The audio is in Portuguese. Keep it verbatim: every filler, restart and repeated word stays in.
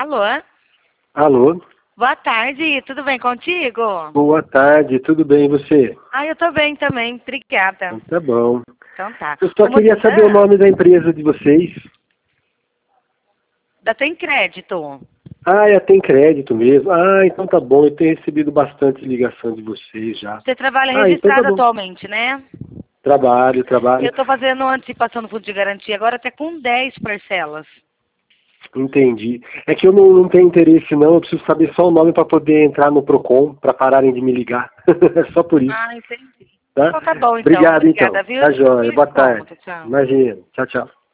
Alô? Alô? Boa tarde, tudo bem contigo? Boa tarde, tudo bem e você? Ah, eu tô bem também, obrigada. Então tá bom. Então tá. Eu só Ô, queria moça, saber o nome da empresa de vocês. Da Tem Crédito. Ah, é, tem crédito mesmo. Ah, então tá bom, eu tenho recebido bastante ligação de vocês já. Você trabalha Ah, então tá registrado bom. atualmente, né? Trabalho, trabalho. Eu tô fazendo antecipação do fundo de garantia agora até com dez parcelas. Entendi. É que eu não, não tenho interesse não, eu preciso saber só o nome para poder entrar no Procon, para pararem de me ligar. É só por isso. Ah, entendi. Tá? Então tá bom, então. Obrigado, Obrigada, então. viu? Tá joia. Tudo Boa de bom. tarde. Tchau, tchau. Imagina. Tchau, tchau.